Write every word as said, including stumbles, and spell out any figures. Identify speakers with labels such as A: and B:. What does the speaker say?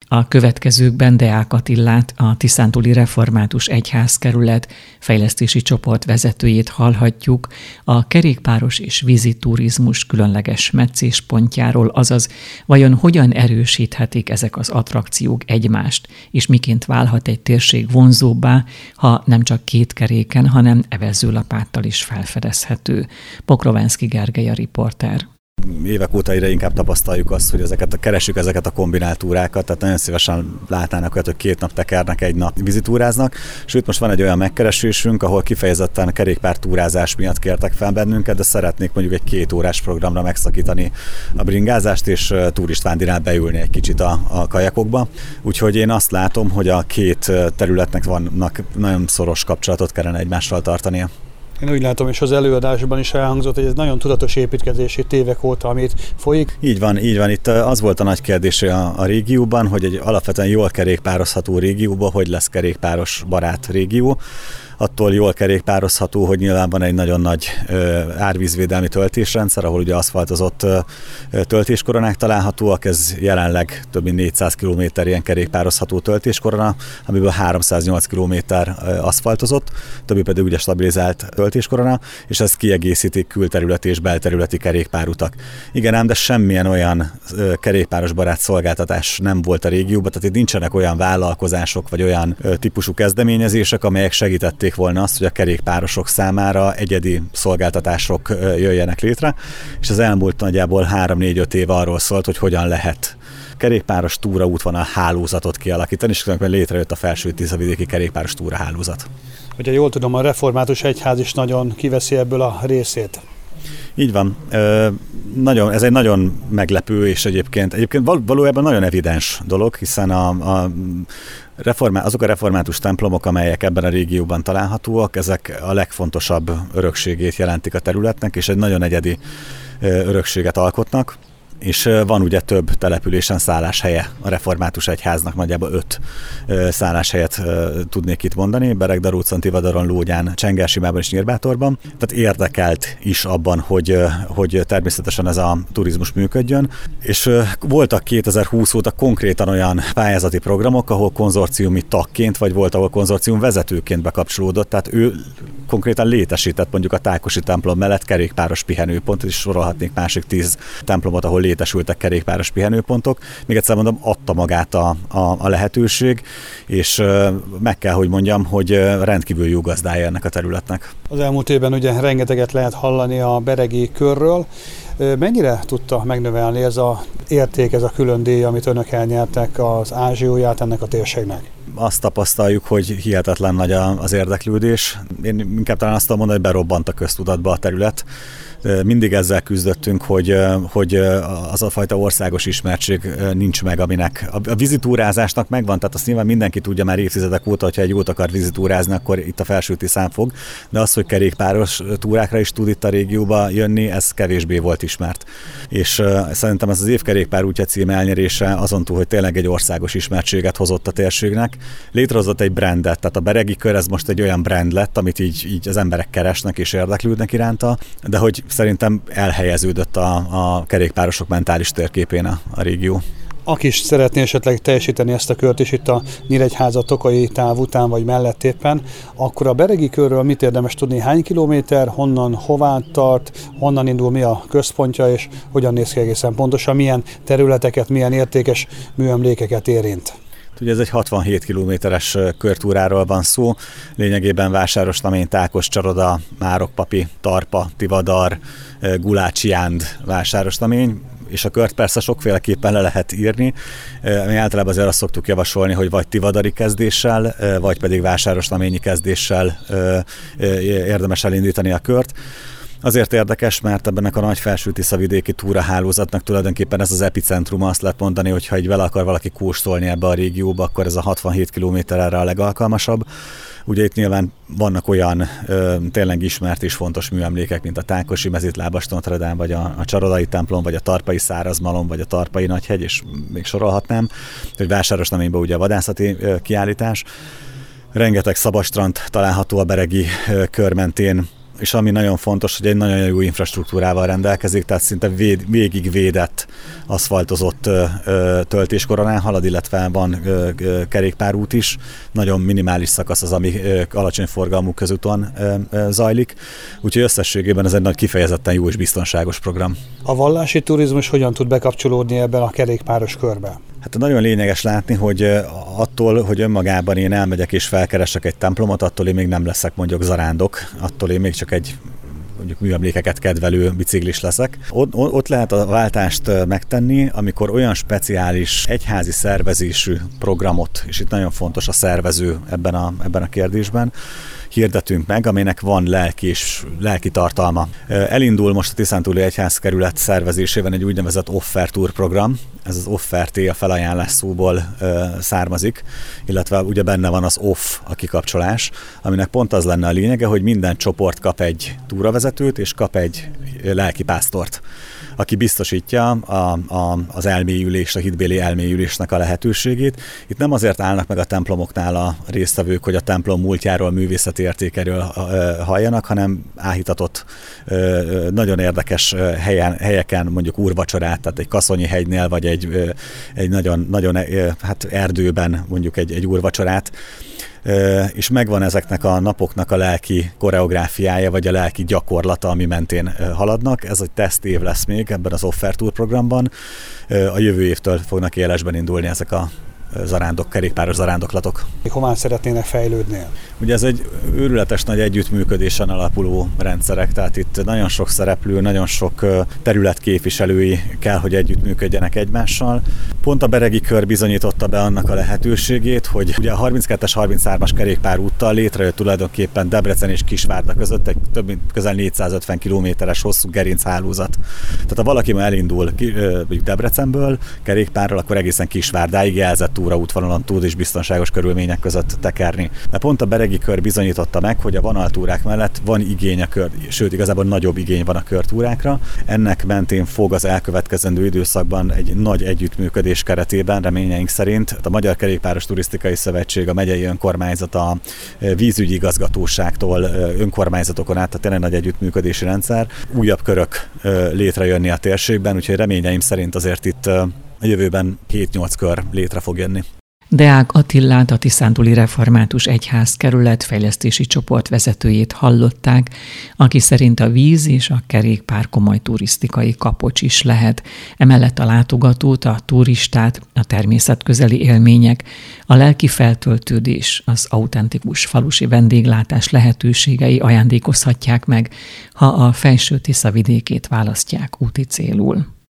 A: A következőkben Deák Attilát, a Tiszántúli Református Egyházkerület fejlesztési csoport vezetőjét hallhatjuk a kerékpáros és vízi turizmus különleges meccéspontjáról, azaz vajon hogyan erősíthetik ezek az attrakciók egymást, és miként válhat egy térség vonzóbbá, ha nem csak két keréken, hanem evezőlapáttal is felfedezhető. Pokrovenszky Gergely a riporter.
B: Évek óta egyre inkább tapasztaljuk azt, hogy ezeket a, keresjük ezeket a kombinált túrákat, tehát nagyon szívesen látnának olyat, hogy két nap tekernek, egy nap vizitúráznak. Sőt, most van egy olyan megkeresésünk, ahol kifejezetten a kerékpártúrázás miatt kértek fel bennünket, de szeretnék mondjuk egy két órás programra megszakítani a bringázást, és turistándinál beülni egy kicsit a, a kajakokba. Úgyhogy én azt látom, hogy a két területnek vannak nagyon szoros kapcsolatot kellene egymással tartania.
C: Én úgy látom, és az előadásban is elhangzott, hogy ez nagyon tudatos építkezés itt évek óta, amit folyik.
B: Így van, így van. Itt az volt a nagy kérdés a, a régióban, hogy egy alapvetően jól kerékpározható régióban, hogy lesz kerékpáros barát régió. Attól jól kerékpározható, hogy nyilván van egy nagyon nagy ö, árvízvédelmi töltésrendszer, ahol ugye aszfaltozott ö, töltéskoronák találhatóak, ez jelenleg több mint négyszáz kilométer ilyen kerékpározható töltéskorona, amiből háromszáznyolc kilométer ö, aszfaltozott, többi pedig ugye stabilizált töltéskorona, és ez kiegészítik külterületi és belterületi kerékpárutak. Igen ám, de semmilyen olyan ö, kerékpáros barát szolgáltatás nem volt a régióban, tehát itt nincsenek olyan vállalkozások vagy olyan ö, típusú kezdeményezések, amelyek segítették volna azt, hogy a kerékpárosok számára egyedi szolgáltatások jöjjenek létre, és az elmúlt nagyjából három-négy-öt év arról szólt, hogy hogyan lehet kerékpáros túraútvonal hálózatot kialakítani, és különben létrejött a Felső-Tiszavidéki kerékpáros túrahálózat.
C: Hogyha jól tudom, a Református Egyház is nagyon kiveszi ebből a részét.
B: Így van. Ö, nagyon, ez egy nagyon meglepő, és egyébként, egyébként valójában nagyon evidens dolog, hiszen a, a reformá, azok a református templomok, amelyek ebben a régióban találhatóak, ezek a legfontosabb örökségét jelentik a területnek, és egy nagyon egyedi örökséget alkotnak. És van ugye több településen szálláshelye a Református Egyháznak, nagyjából öt szálláshelyet tudnék itt mondani, Beregdarúcon, Tivadaron, Lógyán, Csengersimában és Nyírbátorban. Tehát érdekelt is abban, hogy, hogy természetesen ez a turizmus működjön. És voltak kétezer-húsz óta konkrétan olyan pályázati programok, ahol konzorciumi tagként, vagy volt, ahol konzorcium vezetőként bekapcsolódott, tehát ő konkrétan létesített mondjuk a Tákosi templom mellett kerékpáros pihenőpontot, és sorolhatnék másik tíz templomot, ahol létesültek kerékpáros pihenőpontok. Még egyszer mondom, adta magát a, a, a lehetőség, és meg kell, hogy mondjam, hogy rendkívül jó gazdája ennek a területnek. Az
C: elmúlt évben ugye rengeteget lehet hallani a beregi körről. Mennyire tudta megnövelni ez az érték, ez a külön díj, amit önök elnyertek, az ázsióját ennek a térségnek?
B: Azt tapasztaljuk, hogy hihetetlen nagy az érdeklődés. Én inkább talán azt tudom mondani, hogy berobbant a köztudatba a terület. Mindig ezzel küzdöttünk, hogy, hogy az a fajta országos ismertség nincs meg, aminek a vizitúrázásnak megvan, tehát azt nyilván mindenki tudja már évtizedek óta, hogyha egy jót akar vizitúrázni, akkor itt a Felső-Tiszán fog, de az, hogy kerékpáros túrákra is tud itt a régióba jönni, ez kevésbé volt ismert. És szerintem ez az év kerékpár útja cím elnyerése azon túl, hogy tényleg egy országos ismertséget hozott a térségnek, létrehozott egy brandet, tehát a beregi kör ez most egy olyan brand lett, amit így, így az emberek keresnek és érdeklődnek iránta, de hogy szerintem elhelyeződött a, a kerékpárosok mentális térképén a, a régió.
C: Aki is szeretné esetleg teljesíteni ezt a kört is itt a Nyíregyháza-Tokai táv után vagy mellett éppen, akkor a beregi körről mit érdemes tudni, hány kilométer, honnan, hová tart, honnan indul, mi a központja, és hogyan néz ki egészen pontosan, milyen területeket, milyen értékes műemlékeket érint?
B: Ugye ez egy hatvanhét kilométeres körtúráról van szó, lényegében Vásárosnamény, Tákos-Csaroda, Márokpapi, Tarpa, Tivadar, Gulácsiánd, Vásárosnamény, és a kört persze sokféleképpen le lehet írni. Mi általában azért azt szoktuk javasolni, hogy vagy tivadari kezdéssel, vagy pedig vásárosnaményi kezdéssel érdemes elindítani a kört. Azért érdekes, mert ebben a nagy Felső-Tiszavidéki túrahálózatnak tulajdonképpen ez az epicentrum, azt lehet mondani, hogy ha így vele akar valaki kóstolni ebbe a régióba, akkor ez a hatvanhét kilométer erre a legalkalmasabb. Ugye itt nyilván vannak olyan ö, tényleg ismert és fontos műemlékek, mint a Tákosi mezitlábas Notre Dame, vagy a, a Csarodai templom, vagy a Tarpai szárazmalom, vagy a Tarpai nagyhegy, és még sorolhatnám, hogy Vásárosnaményben ugye a vadászati ö, kiállítás. Rengeteg szabadstrand található a beregi ö, kör mentén, és ami nagyon fontos, hogy egy nagyon jó infrastruktúrával rendelkezik, tehát szinte véd, végig védett, aszfaltozott ö, ö, töltéskoronán halad, illetve van ö, ö, kerékpárút is. Nagyon minimális szakasz az, ami ö, alacsony forgalmú közúton ö, ö, zajlik. Úgyhogy összességében ez egy nagy kifejezetten jó és biztonságos program.
C: A vallási turizmus hogyan tud bekapcsolódni ebben a kerékpáros körbe?
B: Hát nagyon lényeges látni, hogy attól, hogy önmagában én elmegyek és felkeresek egy templomot, attól én még nem leszek mondjuk zarándok, attól én még csak egy mondjuk műemlékeket kedvelő biciklis leszek. Ott, ott lehet a váltást megtenni, amikor olyan speciális egyházi szervezésű programot, és itt nagyon fontos a szervező ebben a, ebben a kérdésben, hirdetünk meg, aminek van lelki és lelki tartalma. Elindul most a Tiszántúli Egyházkerület szervezésében egy úgynevezett Offer Tour program. Ez az offerté a felajánlás szóból ö, származik, illetve ugye benne van az off, a kikapcsolás, aminek pont az lenne a lényege, hogy minden csoport kap egy túravezetőt és kap egy lelkipásztort, aki biztosítja a, a, az elmélyülést, a hitbéli elmélyülésnek a lehetőségét. Itt nem azért állnak meg a templomoknál a résztvevők, hogy a templom múltjáról, művészeti értékeről halljanak, hanem áhítatott, nagyon érdekes helyen, helyeken, mondjuk úrvacsorát, tehát egy Kaszonyi hegynél, vagy egy, egy nagyon, nagyon hát erdőben mondjuk egy, egy úrvacsorát, és megvan ezeknek a napoknak a lelki koreográfiája, vagy a lelki gyakorlata, ami mentén haladnak. Ez egy tesztév lesz még ebben az Offer Tour programban. A jövő évtől fognak élesben indulni ezek a zarándok, kerékpáros zarándoklatok.
C: Hová szeretnének fejlődni?
B: Ugye ez egy őrületes nagy együttműködésen alapuló rendszerek, tehát itt nagyon sok szereplő, nagyon sok terület képviselői kell, hogy együttműködjenek egymással. Pont a beregi kör bizonyította be annak a lehetőségét, hogy ugye a harminckettes harminchármas kerékpárúttal létrejött tulajdonképpen Debrecen és Kisvárda között egy több mint közel négyszázötven kilométeres hosszú gerinchálózat. Tehát ha valaki már elindul Debrecenből kerékpárral, akkor egészen Kisvárdáig jelzett túraútvonalon tud és biztonságos körülmények között tekerni. De pont a beregi kör bizonyította meg, hogy a vonaltúrák mellett van igény a kör, sőt igazából nagyobb igény van a körtúrákra. Ennek mentén fog az elkövetkezendő időszakban egy nagy együttműködés keretében, reményeink szerint a Magyar Kerékpáros Turisztikai Szövetség, a megyei önkormányzat, a vízügyi igazgatóságtól önkormányzatokon át, tehát tényleg nagy együttműködési rendszer, újabb körök létrejönni a térségben, úgyhogy reményeim szerint azért itt a jövőben hét-nyolc kör létre fog jönni.
A: Deák Attilát, a Tiszántúli Református Egyházkerület fejlesztési csoport vezetőjét hallották, aki szerint a víz és a kerékpár komoly turisztikai kapocs is lehet. Emellett a látogatót, a turistát, a természetközeli élmények, a lelki feltöltődés, az autentikus falusi vendéglátás lehetőségei ajándékozhatják meg, ha a Felső-Tisza vidékét választják úti célul.